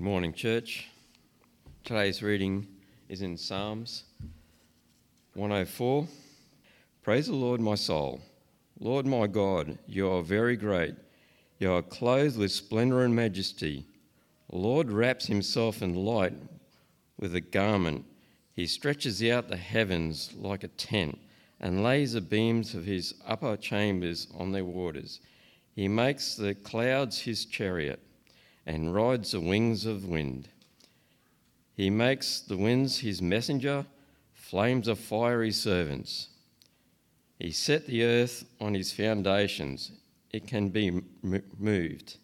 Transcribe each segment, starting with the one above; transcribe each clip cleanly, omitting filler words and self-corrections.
Morning, church. Today's reading is in Psalms 104. Praise the Lord, my soul. Lord my God, you are very great. You are clothed with splendour and majesty. The Lord wraps himself in light with a garment. He stretches out the heavens like a tent and lays the beams of his upper chambers on their waters. He makes the clouds his chariot and rides the wings of wind. He makes the winds his messenger, flames of fire his servants. He set the earth on his foundations. It can't be moved.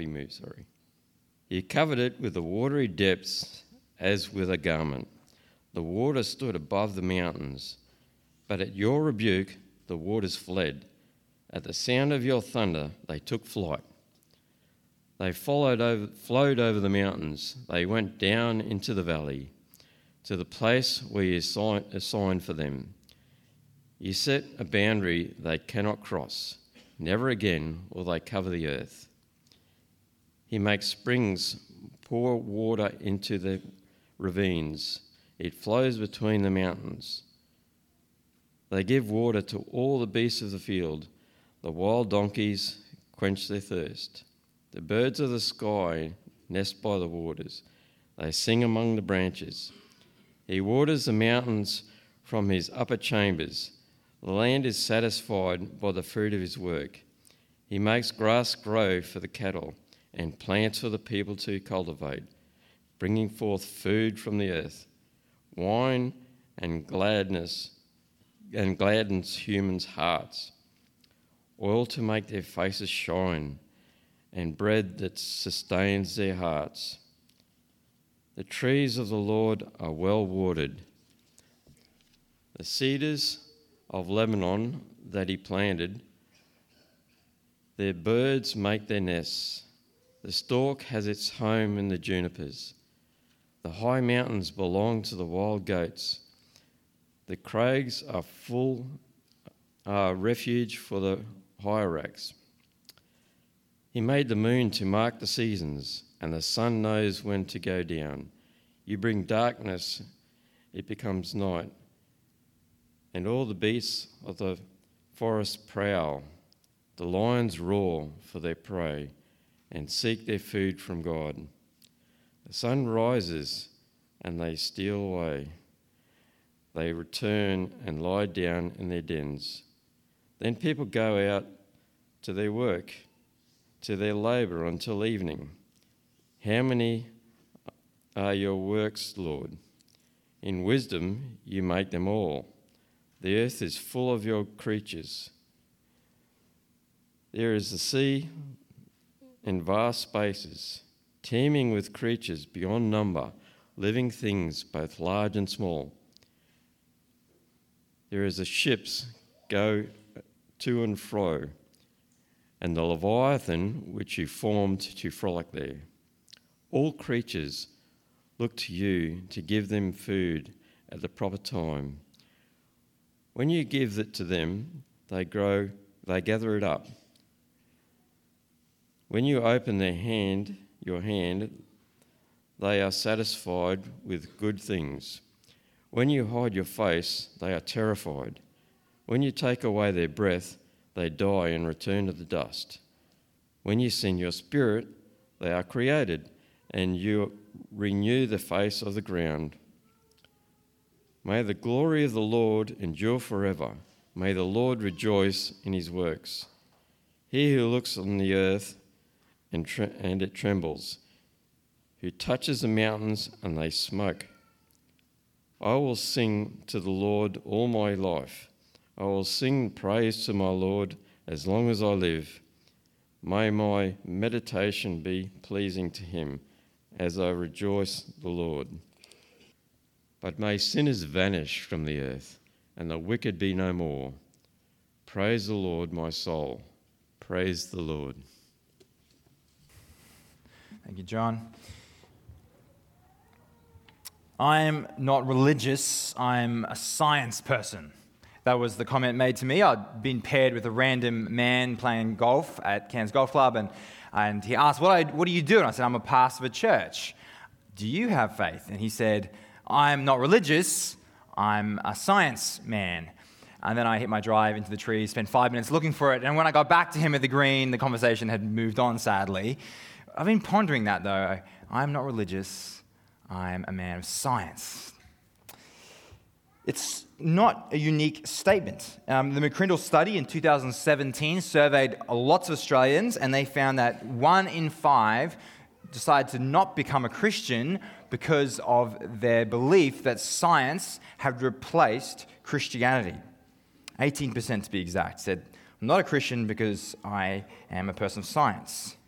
He covered it with the watery depths as with a garment. The water stood above the mountains, but at your rebuke the waters fled. At the sound of your thunder they took flight. They flowed over the mountains. They went down into the valley, to the place where you assigned for them. You set a boundary they cannot cross. Never again will they cover the earth. He makes springs pour water into the ravines. It flows between the mountains. They give water to all the beasts of the field. The wild donkeys quench their thirst. The birds of the sky nest by the waters. They sing among the branches. He waters the mountains from his upper chambers. The land is satisfied by the fruit of his work. He makes grass grow for the cattle and plants for the people to cultivate, bringing forth food from the earth, wine and gladdens humans' hearts, oil to make their faces shine, and bread that sustains their hearts. The trees of the Lord are well watered. The cedars of Lebanon that he planted, their birds make their nests. The stork has its home in the junipers. The high mountains belong to the wild goats. The crags are refuge for the hyrax. He made the moon to mark the seasons, and the sun knows when to go down. You bring darkness, it becomes night, and all the beasts of the forest prowl. The lions roar for their prey and seek their food from God. The sun rises and they steal away. They return and lie down in their dens. Then people go out to their work, to their labour until evening. How many are your works, Lord? In wisdom you make them all. The earth is full of your creatures. There is the sea and vast spaces, teeming with creatures beyond number, living things both large and small. There is the ships go to and fro, and the Leviathan which you formed to frolic there. All creatures look to you to give them food at the proper time. When you give it to them, they gather it up. When you open your hand, they are satisfied with good things. When you hide your face, they are terrified. When you take away their breath, they die and return to the dust. When you send your spirit, they are created, and you renew the face of the ground. May the glory of the Lord endure forever. May the Lord rejoice in his works. He who looks on the earth and it trembles, who touches the mountains and they smoke. I will sing to the Lord all my life. I will sing praise to my Lord as long as I live. May my meditation be pleasing to him as I rejoice the Lord. But may sinners vanish from the earth and the wicked be no more. Praise the Lord, my soul. Praise the Lord. Thank you, John. I'm not religious, I'm a science person. That was the comment made to me. I'd been paired with a random man playing golf at Cairns Golf Club, and And he asked, what do you do? And I said, I'm a pastor of a church. Do you have faith? And he said, I'm not religious, I'm a science man. And then I hit my drive into the trees, spent 5 minutes looking for it, and when I got back to him at the green, the conversation had moved on, sadly. I've been pondering that, though. I'm not religious, I'm a man of science. It's not a unique statement. The McCrindle study in 2017 surveyed lots of Australians, and they found that 1 in 5 decided to not become a Christian because of their belief that science had replaced Christianity. 18% to be exact said, I'm not a Christian because I am a person of science.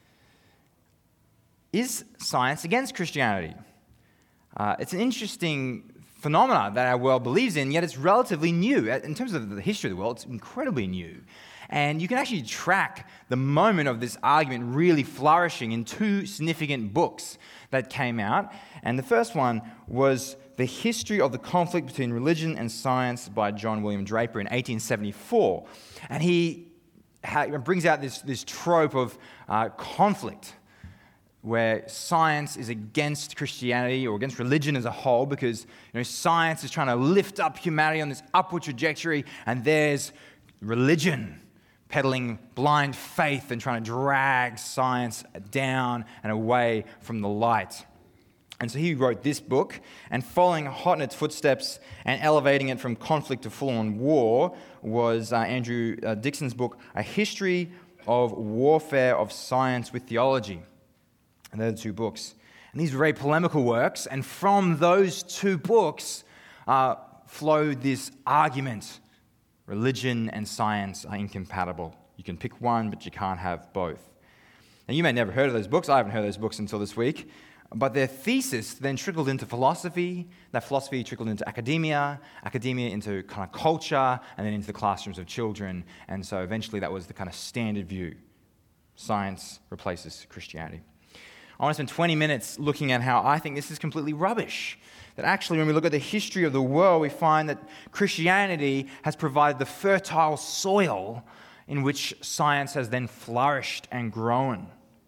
Is science against Christianity? It's an interesting phenomenon that our world believes in, yet it's relatively new. In terms of the history of the world, it's incredibly new. And you can actually track the moment of this argument really flourishing in 2 significant books that came out. And the first one was The History of the Conflict Between Religion and Science by John William Draper in 1874. And he brings out this trope of conflict, where science is against Christianity or against religion as a whole, because science is trying to lift up humanity on this upward trajectory, and there's religion peddling blind faith and trying to drag science down and away from the light. And so he wrote this book, and following hot in its footsteps and elevating it from conflict to full-on war was Andrew Dixon's book, A History of Warfare of Science with Theology. And they're the 2 books. And these are very polemical works, and from those 2 books flowed this argument. Religion and science are incompatible. You can pick one, but you can't have both. Now, you may never heard of those books. I haven't heard of those books until this week. But their thesis then trickled into philosophy. That philosophy trickled into academia into kind of culture, and then into the classrooms of children. And so eventually that was the kind of standard view. Science replaces Christianity. I want to spend 20 minutes looking at how I think this is completely rubbish. That actually, when we look at the history of the world, we find that Christianity has provided the fertile soil in which science has then flourished and grown.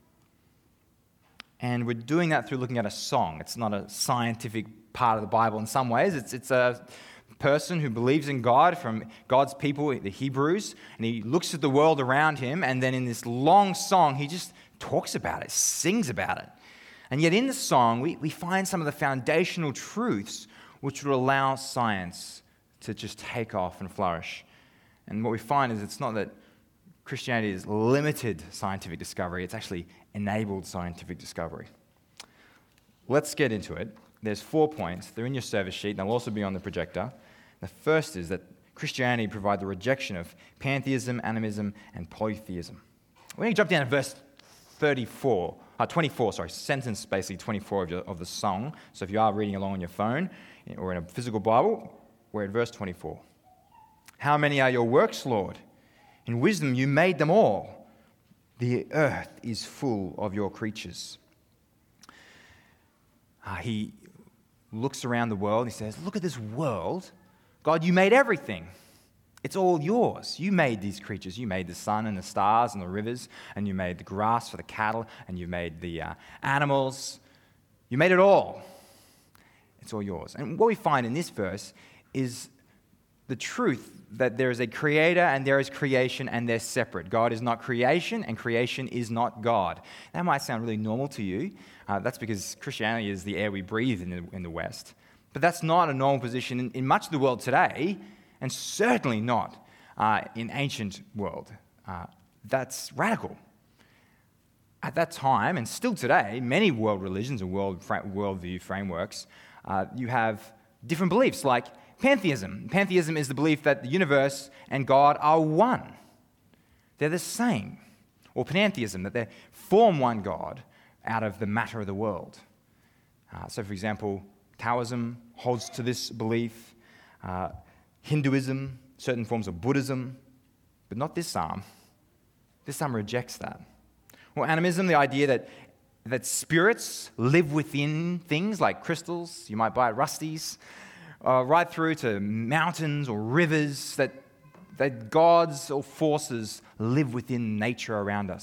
And we're doing that through looking at a song. It's not a scientific part of the Bible in some ways. It's a person who believes in God, from God's people, the Hebrews, and he looks at the world around him, and then in this long song, he just talks about it, sings about it. And yet in the song, we find some of the foundational truths which would allow science to just take off and flourish. And what we find is it's not that Christianity has limited scientific discovery, it's actually enabled scientific discovery. Let's get into it. There's 4 points. They're in your service sheet, and they'll also be on the projector. The first is that Christianity provides the rejection of pantheism, animism, and polytheism. We're going to jump down to verse 24, sentence basically 24 of the song. So if you are reading along on your phone or in a physical Bible, we're at verse 24. How many are your works, Lord? In wisdom you made them all. The earth is full of your creatures. He looks around the world and he says, look at this world. God, you made everything. It's all yours. You made these creatures. You made the sun and the stars and the rivers, and you made the grass for the cattle, and you made the animals. You made it all. It's all yours. And what we find in this verse is the truth that there is a creator and there is creation, and they're separate. God is not creation, and creation is not God. That might sound really normal to you. That's because Christianity is the air we breathe in the West. But that's not a normal position in much of the world today, and certainly not in ancient world. That's radical. At that time, and still today, many world religions and worldview frameworks, you have different beliefs, like pantheism. Pantheism is the belief that the universe and God are one. They're the same. Or pantheism, that they form one God out of the matter of the world. So, for example, Taoism holds to this belief. Hinduism, certain forms of Buddhism, but not this psalm. This psalm rejects that. Or animism, the idea that spirits live within things like crystals, you might buy at Rusty's, right through to mountains or rivers, that gods or forces live within nature around us.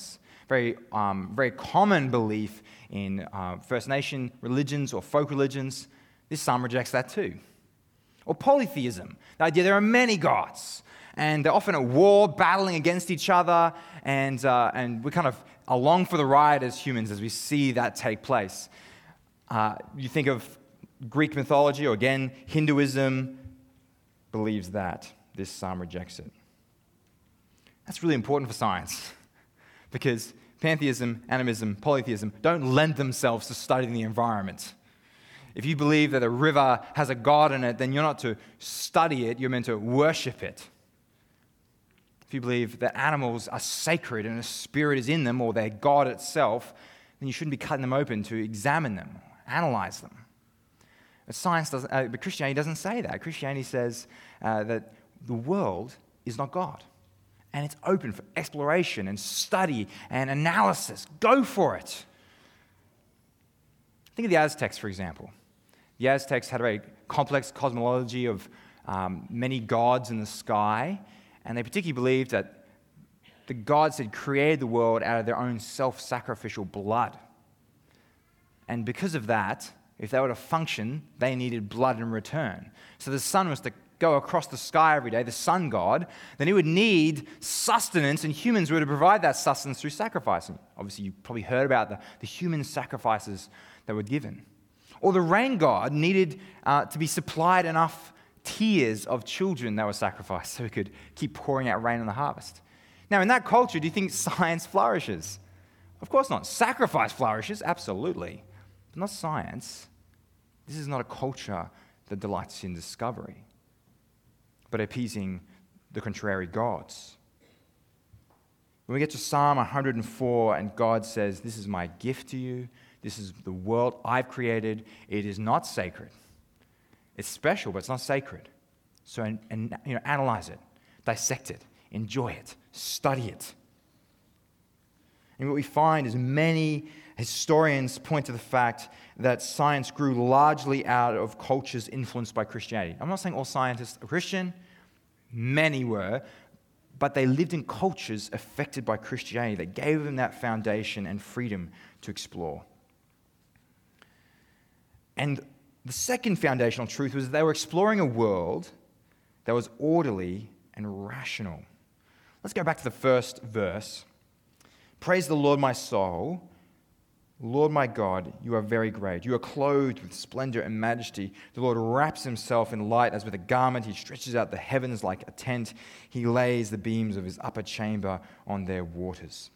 very common belief in First Nation religions or folk religions. This psalm rejects that too. Or polytheism, the idea there are many gods, and they're often at war, battling against each other, and we're kind of along for the ride as humans as we see that take place. You think of Greek mythology, or again, Hinduism believes that. This psalm rejects it. That's really important for science, because pantheism, animism, polytheism don't lend themselves to studying the environment. If you believe that a river has a god in it, then you're not to study it, you're meant to worship it. If you believe that animals are sacred and a spirit is in them, or they're God itself, then you shouldn't be cutting them open to examine them, analyze them. But Christianity doesn't say that. Christianity says that the world is not God, and it's open for exploration and study and analysis. Go for it. Think of the Aztecs, for example. The Aztecs had a very complex cosmology of many gods in the sky, and they particularly believed that the gods had created the world out of their own self-sacrificial blood. And because of that, if they were to function, they needed blood in return. So the sun was to go across the sky every day, the sun god, then he would need sustenance, and humans were to provide that sustenance through sacrifice. And obviously, you probably heard about the human sacrifices that were given. Or the rain god needed to be supplied enough tears of children that were sacrificed so he could keep pouring out rain on the harvest. Now, in that culture, do you think science flourishes? Of course not. Sacrifice flourishes, absolutely. But not science. This is not a culture that delights in discovery, but appeasing the contrary gods. When we get to Psalm 104 and God says, "This is my gift to you, this is the world I've created, it is not sacred." It's special, but it's not sacred. So analyze it, dissect it, enjoy it, study it. And what we find is many historians point to the fact that science grew largely out of cultures influenced by Christianity. I'm not saying all scientists are Christian. Many were. But they lived in cultures affected by Christianity that gave them that foundation and freedom to explore. And the second foundational truth was that they were exploring a world that was orderly and rational. Let's go back to the first verse. "Praise the Lord, my soul. Lord my God, you are very great. You are clothed with splendor and majesty. The Lord wraps himself in light as with a garment. He stretches out the heavens like a tent. He lays the beams of his upper chamber on their waters."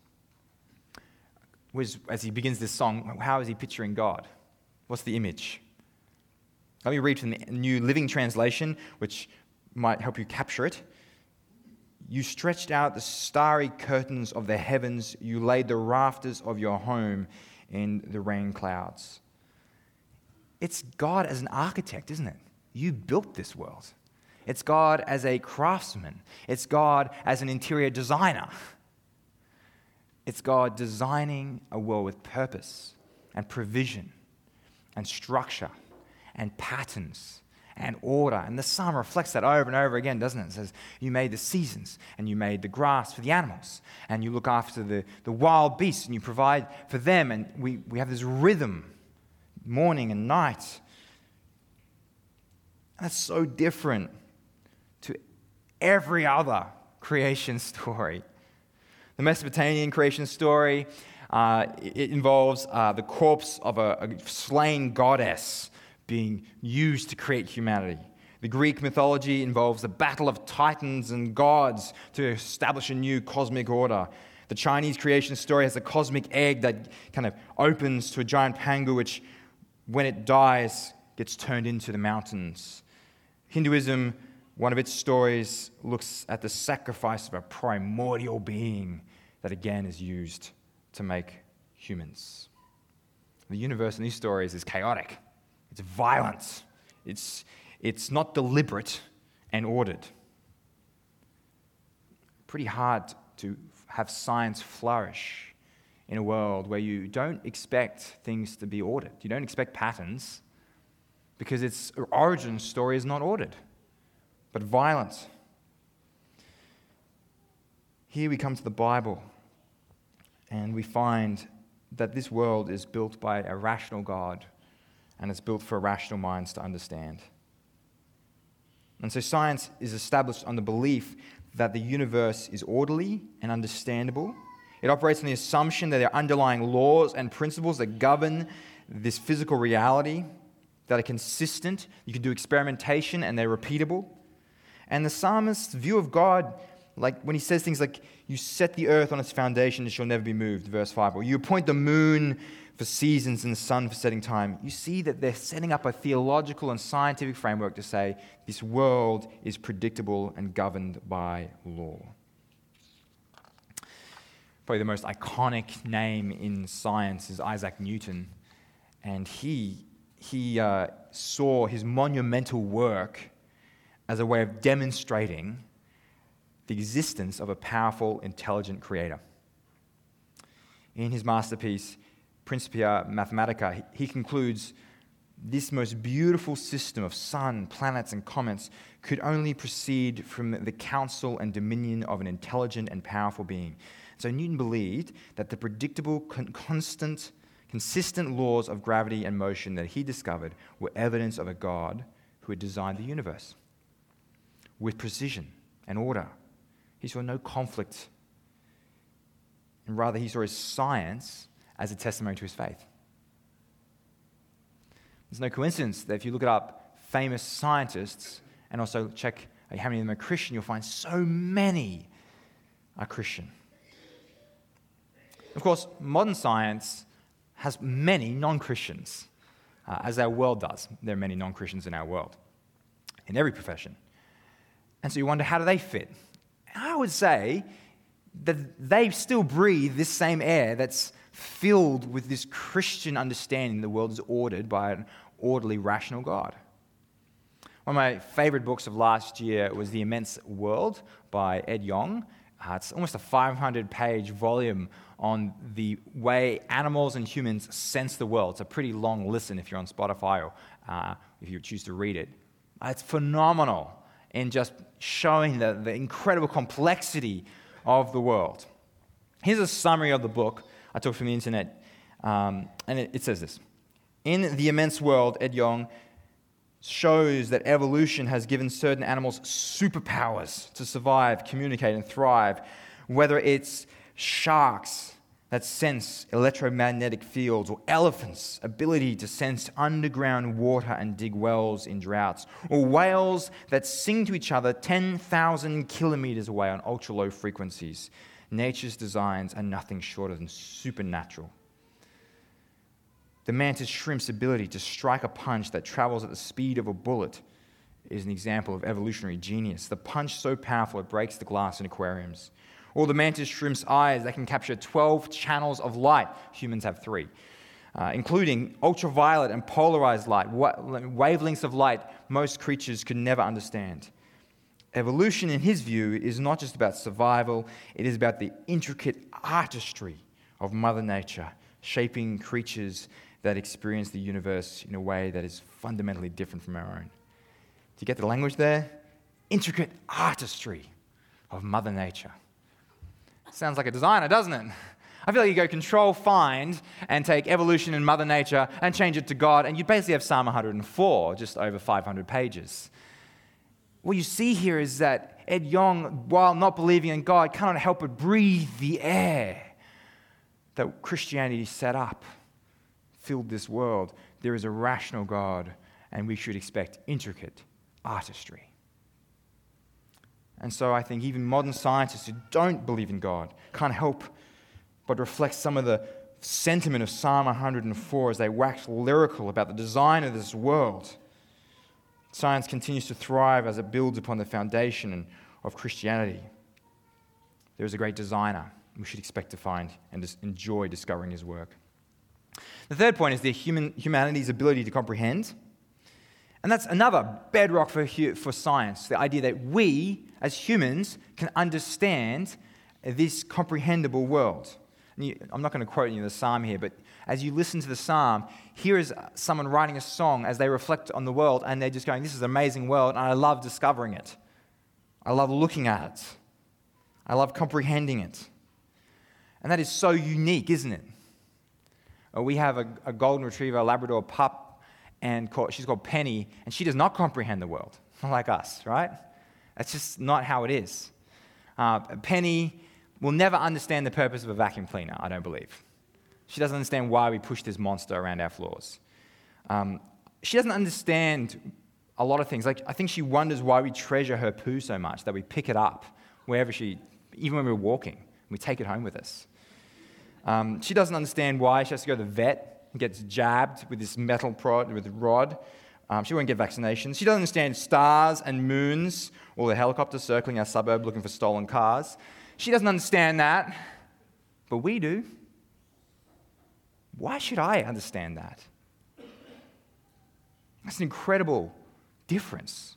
As he begins this song, how is he picturing God? What's the image? Let me read from the New Living Translation, which might help you capture it. "You stretched out the starry curtains of the heavens. You laid the rafters of your home in the rain clouds." It's God as an architect, isn't it? You built this world. It's God as a craftsman. It's God as an interior designer. It's God designing a world with purpose and provision and structure and patterns and order. And the psalm reflects that over and over again, doesn't it? It says, you made the seasons, and you made the grass for the animals, and you look after the wild beasts, and you provide for them, and we have this rhythm, morning and night. And that's so different to every other creation story. The Mesopotamian creation story, it involves the corpse of a slain goddess being used to create humanity. The Greek mythology involves the battle of titans and gods to establish a new cosmic order. The Chinese creation story has a cosmic egg that kind of opens to a giant pangu, which, when it dies, gets turned into the mountains. Hinduism, one of its stories, looks at the sacrifice of a primordial being that again is used to make humans. The universe in these stories is chaotic. It's violent. It's not deliberate and ordered. Pretty hard to have science flourish in a world where you don't expect things to be ordered. You don't expect patterns because its origin story is not ordered, but violent. Here we come to the Bible, And we find that this world is built by a rational God, and it's built for rational minds to understand. And so science is established on the belief that the universe is orderly and understandable. It operates on the assumption that there are underlying laws and principles that govern this physical reality, that are consistent. You can do experimentation and they're repeatable. And the psalmist's view of God, like when he says things like, you set the earth on its foundation, it shall never be moved, verse 5, or you appoint the moon for seasons and the sun for setting time, you see that they're setting up a theological and scientific framework to say this world is predictable and governed by law. Probably the most iconic name in science is Isaac Newton, and he saw his monumental work as a way of demonstrating the existence of a powerful, intelligent creator. In his masterpiece, Principia Mathematica, he concludes, this most beautiful system of sun, planets, and comets could only proceed from the counsel and dominion of an intelligent and powerful being. So Newton believed that the predictable, consistent laws of gravity and motion that he discovered were evidence of a God who had designed the universe with precision and order. He saw no conflict, and rather he saw his science as a testimony to his faith. There's no coincidence that if you look up famous scientists and also check how many of them are Christian, you'll find so many are Christian. Of course, modern science has many non-Christians, as our world does. There are many non-Christians in our world, in every profession. And so you wonder, how do they fit? I would say that they still breathe this same air that's filled with this Christian understanding the world is ordered by an orderly, rational God. One of my favorite books of last year was The Immense World by Ed Yong. It's almost a 500-page volume on the way animals and humans sense the world. It's a pretty long listen if you're on Spotify or if you choose to read it. It's phenomenal in just showing the incredible complexity of the world. Here's a summary of the book I took from the internet, and it says this. In The Immense World, Ed Yong shows that evolution has given certain animals superpowers to survive, communicate, and thrive, whether it's sharks that sense electromagnetic fields, or elephants' ability to sense underground water and dig wells in droughts, or whales that sing to each other 10,000 kilometers away on ultra-low frequencies. Nature's designs are nothing shorter than supernatural. The mantis shrimp's ability to strike a punch that travels at the speed of a bullet is an example of evolutionary genius. The punch so powerful it breaks the glass in aquariums. Or the mantis shrimp's eyes that can capture 12 channels of light. Humans have 3. Including ultraviolet and polarized light, wavelengths of light most creatures could never understand. Evolution, in his view, is not just about survival, it is about the intricate artistry of Mother Nature, shaping creatures that experience the universe in a way that is fundamentally different from our own. Do you get the language there? Intricate artistry of Mother Nature. Sounds like a designer, doesn't it? I feel like you go Control, Find, and take evolution and Mother Nature and change it to God, and you basically have Psalm 104, just over 500 pages. What you see here is that Ed Yong, while not believing in God, cannot help but breathe the air that Christianity set up, filled this world. There is a rational God, and we should expect intricate artistry. And so I think even modern scientists who don't believe in God can't help but reflect some of the sentiment of Psalm 104 as they wax lyrical about the design of this world. Science continues to thrive as it builds upon the foundation of Christianity. There is a great designer. We should expect to find and enjoy discovering his work. The third point is humanity's ability to comprehend. And that's another bedrock for science, the idea that we, as humans, can understand this comprehensible world. I'm not going to quote you the psalm here, but as you listen to the psalm, here is someone writing a song as they reflect on the world, and they're just going, this is an amazing world, and I love discovering it. I love looking at it. I love comprehending it. And that is so unique, isn't it? We have a golden retriever, a Labrador pup, and she's called Penny, and she does not comprehend the world, like us, right? That's just not how it is. Penny will never understand the purpose of a vacuum cleaner, I don't believe. She doesn't understand why we push this monster around our floors. She doesn't understand a lot of things. Like, I think she wonders why we treasure her poo so much, that we pick it up even when we're walking, we take it home with us. She doesn't understand why she has to go to the vet and gets jabbed with this metal rod. She won't get vaccinations. She doesn't understand stars and moons or the helicopters circling our suburb looking for stolen cars. She doesn't understand that, but we do. Why should I understand that? That's an incredible difference.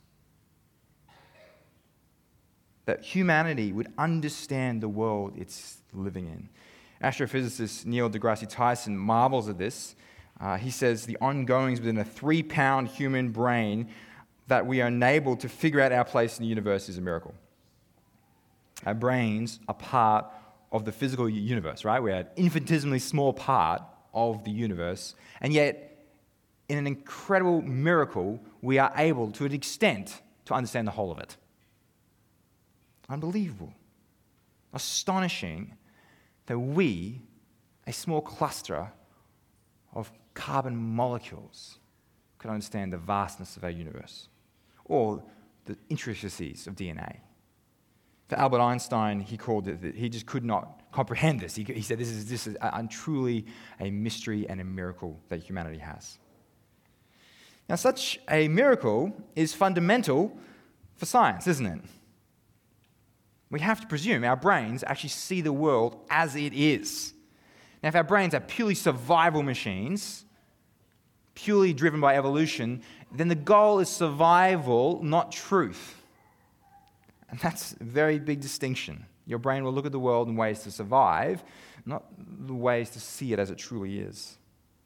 That humanity would understand the world it's living in. Astrophysicist Neil deGrasse Tyson marvels at this. He says the ongoings within a 3-pound human brain that we are enabled to figure out our place in the universe is a miracle. Our brains are part of the physical universe, right? We're an infinitesimally small part of the universe, and yet, in an incredible miracle, we are able, to an extent, to understand the whole of it. Unbelievable. Astonishing that we, a small cluster of carbon molecules, could understand the vastness of our universe, or the intricacies of DNA. For Albert Einstein, he called it, he just could not comprehend this. He said this is truly a mystery and a miracle that humanity has. Now, such a miracle is fundamental for science, isn't it? We have to presume our brains actually see the world as it is. Now, if our brains are purely survival machines, purely driven by evolution, then the goal is survival, not truth. And that's a very big distinction. Your brain will look at the world in ways to survive, not the ways to see it as it truly is.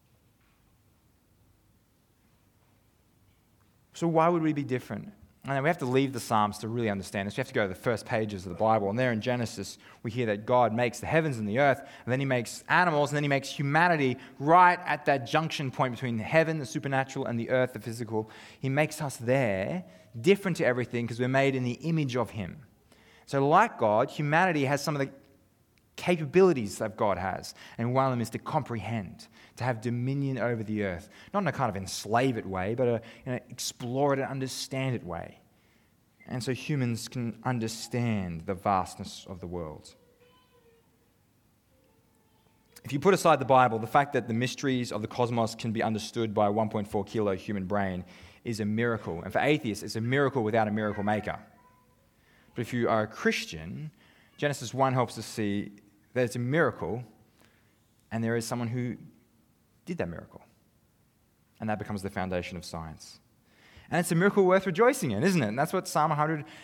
So why would we be different? And we have to leave the Psalms to really understand this. We have to go to the first pages of the Bible. And there in Genesis, we hear that God makes the heavens and the earth, and then he makes animals, and then he makes humanity right at that junction point between the heaven, the supernatural, and the earth, the physical. He makes us there, different to everything, because we're made in the image of him. So like God, humanity has some of the capabilities that God has. And one of them is to comprehend, to have dominion over the earth. Not in a kind of enslave it way, but explore it and understand it way. And so humans can understand the vastness of the world. If you put aside the Bible, the fact that the mysteries of the cosmos can be understood by a 1.4 kilo human brain is a miracle. And for atheists, it's a miracle without a miracle maker. But if you are a Christian, Genesis 1 helps us see that it's a miracle, and there is someone who did that miracle. And that becomes the foundation of science. And it's a miracle worth rejoicing in, isn't it? And that's what Psalm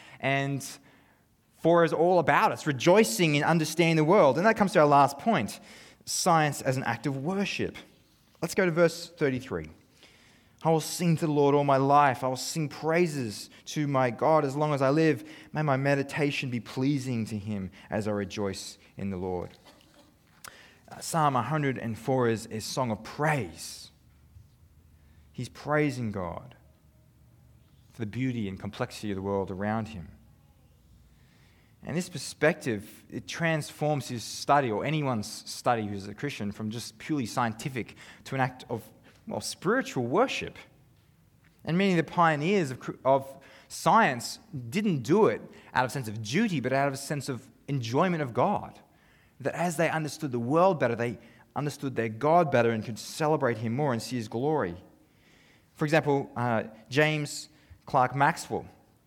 104 is all about. It's rejoicing in understanding the world. And that comes to our last point, science as an act of worship. Let's go to verse 33. I will sing to the Lord all my life. I will sing praises to my God as long as I live. May my meditation be pleasing to him as I rejoice in the Lord. Psalm 104 is a song of praise. He's praising God for the beauty and complexity of the world around him. And this perspective, it transforms his study, or anyone's study who's a Christian, from just purely scientific to an act of spiritual worship. And many of the pioneers of science didn't do it out of a sense of duty, but out of a sense of enjoyment of God. That as they understood the world better, they understood their God better and could celebrate him more and see his glory. For example, James Clerk Maxwell,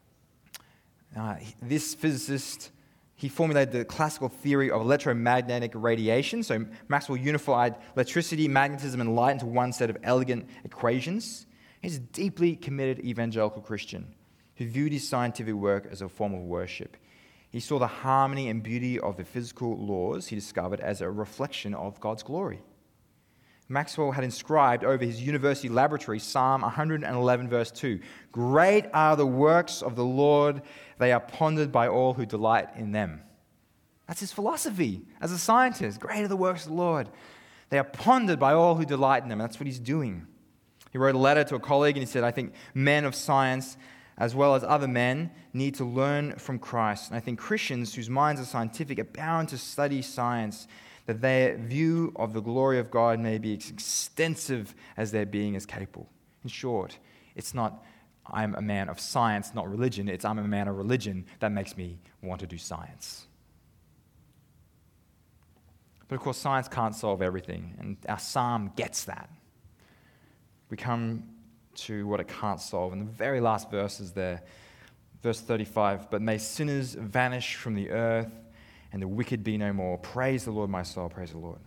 this physicist, he formulated the classical theory of electromagnetic radiation. So Maxwell unified electricity, magnetism, and light into one set of elegant equations. He's a deeply committed evangelical Christian who viewed his scientific work as a form of worship. He saw the harmony and beauty of the physical laws he discovered as a reflection of God's glory. Maxwell had inscribed over his university laboratory Psalm 111 verse 2, "Great are the works of the Lord, they are pondered by all who delight in them." That's his philosophy as a scientist. Great are the works of the Lord. They are pondered by all who delight in them. That's what he's doing. He wrote a letter to a colleague and he said, I think men of science, as well as other men, need to learn from Christ. And I think Christians whose minds are scientific are bound to study science, that their view of the glory of God may be as extensive as their being is capable. In short, it's not I'm a man of science, not religion. It's I'm a man of religion that makes me want to do science. But of course, science can't solve everything, and our psalm gets that. We come to what it can't solve. In the very last verses there, verse 35, but may sinners vanish from the earth and the wicked be no more. Praise the Lord, my soul, praise the Lord.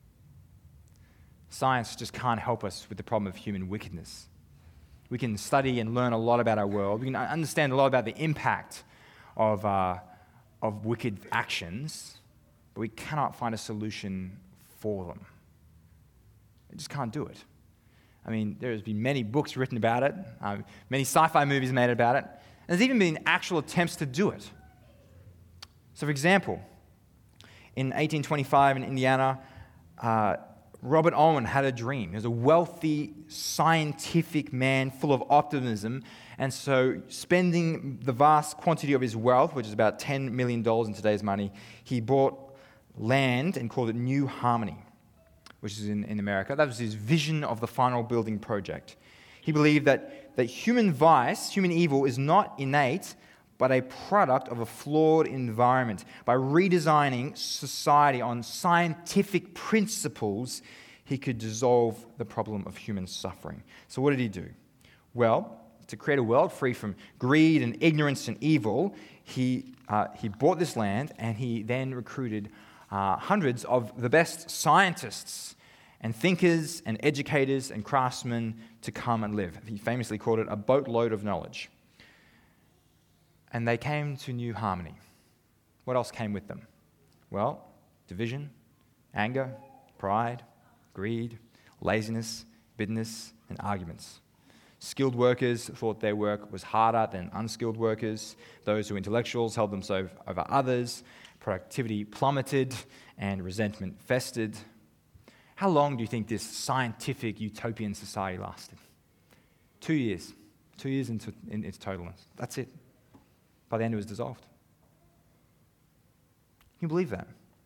Science just can't help us with the problem of human wickedness. We can study and learn a lot about our world. We can understand a lot about the impact of wicked actions, but we cannot find a solution for them. We just can't do it. I mean, there's been many books written about it, many sci-fi movies made about it, and there's even been actual attempts to do it. So, for example, in 1825 in Indiana, Robert Owen had a dream. He was a wealthy, scientific man full of optimism, and so spending the vast quantity of his wealth, which is about $10 million in today's money, he bought land and called it New Harmony, which is in America. That was his vision of the final building project. He believed that human vice, human evil, is not innate, but a product of a flawed environment. By redesigning society on scientific principles, he could dissolve the problem of human suffering. So what did he do? Well, to create a world free from greed and ignorance and evil, he bought this land and he then recruited hundreds of the best scientists and thinkers and educators and craftsmen to come and live. He famously called it a boatload of knowledge. And they came to New Harmony. What else came with them? Well, division, anger, pride, greed, laziness, bitterness, and arguments. Skilled workers thought their work was harder than unskilled workers. Those who were intellectuals held themselves over others. Productivity plummeted and resentment festered. How long do you think this scientific utopian society lasted? 2 years. 2 years in its totalness. That's it. By the end, it was dissolved. Can you believe that?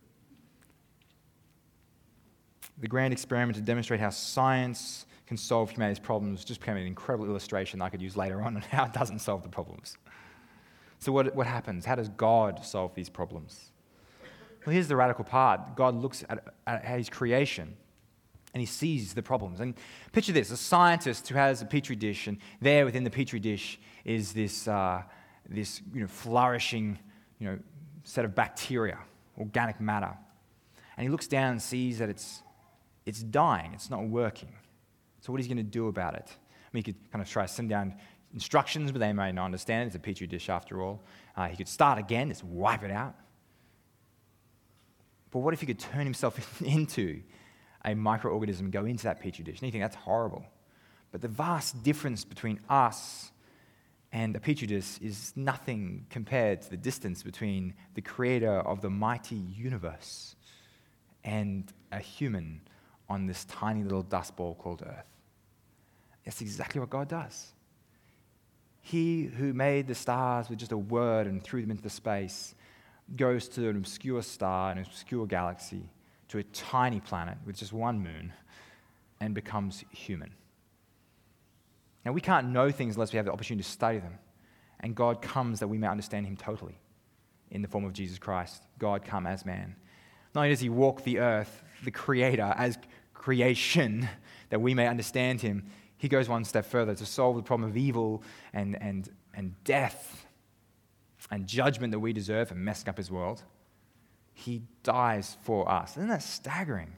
The grand experiment to demonstrate how science can solve humanity's problems just became an incredible illustration I could use later on how it doesn't solve the problems. So what happens? How does God solve these problems? Well, here's the radical part. God looks at his creation and he sees the problems. And picture this, a scientist who has a petri dish, and there within the petri dish is this flourishing set of bacteria, organic matter. And he looks down and sees that it's dying, it's not working. So what is he going to do about it? I mean, he could kind of try to send down instructions, but they may not understand it. It's a petri dish after all. He could start again, just wipe it out. But what if he could turn himself into a microorganism and go into that petri dish? And you think that's horrible. But the vast difference between us and a petri dish is nothing compared to the distance between the creator of the mighty universe and a human on this tiny little dust ball called Earth. That's exactly what God does. He who made the stars with just a word and threw them into space goes to an obscure star, an obscure galaxy, to a tiny planet with just one moon, and becomes human. Now, we can't know things unless we have the opportunity to study them. And God comes that we may understand him totally in the form of Jesus Christ. God come as man. Not only does he walk the earth, the creator, as creation, that we may understand him, he goes one step further to solve the problem of evil and death and judgment that we deserve for messing up his world. He dies for us. Isn't that staggering?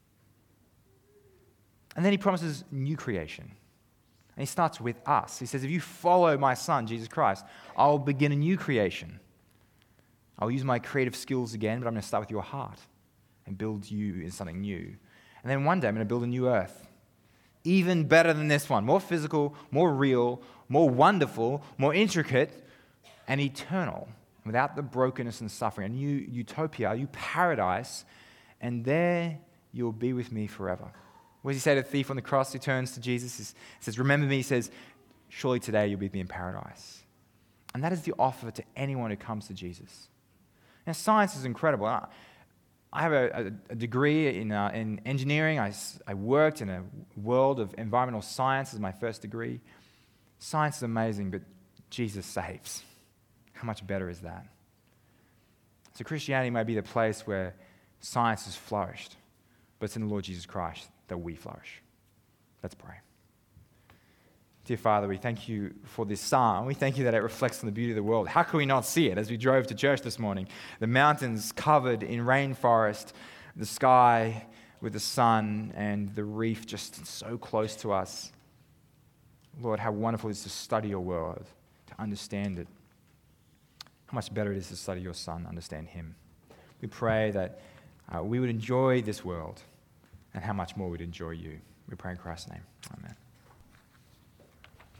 And then he promises new creation. And he starts with us. He says, if you follow my son, Jesus Christ, I'll begin a new creation. I'll use my creative skills again, but I'm going to start with your heart and build you in something new. And then one day I'm going to build a new earth, even better than this one, more physical, more real, more wonderful, more intricate, and eternal. without the brokenness and suffering, a new utopia, a new paradise, and there you'll be with me forever. What does he say to the thief on the cross who turns to Jesus? He says, remember me. He says, surely today you'll be with me in paradise. And that is the offer to anyone who comes to Jesus. Now, science is incredible. I have a degree in engineering. I worked in a world of environmental science as my first degree. Science is amazing, but Jesus saves. How much better is that? So Christianity may be the place where science has flourished, but it's in the Lord Jesus Christ that we flourish. Let's pray. Dear Father, we thank you for this psalm. We thank you that it reflects on the beauty of the world. How could we not see it as we drove to church this morning? The mountains covered in rainforest, the sky with the sun, and the reef just so close to us. Lord, how wonderful it is to study your world, to understand it. How much better it is to study your Son, understand him. We pray that we would enjoy this world, and how much more we'd enjoy you. We pray in Christ's name. Amen.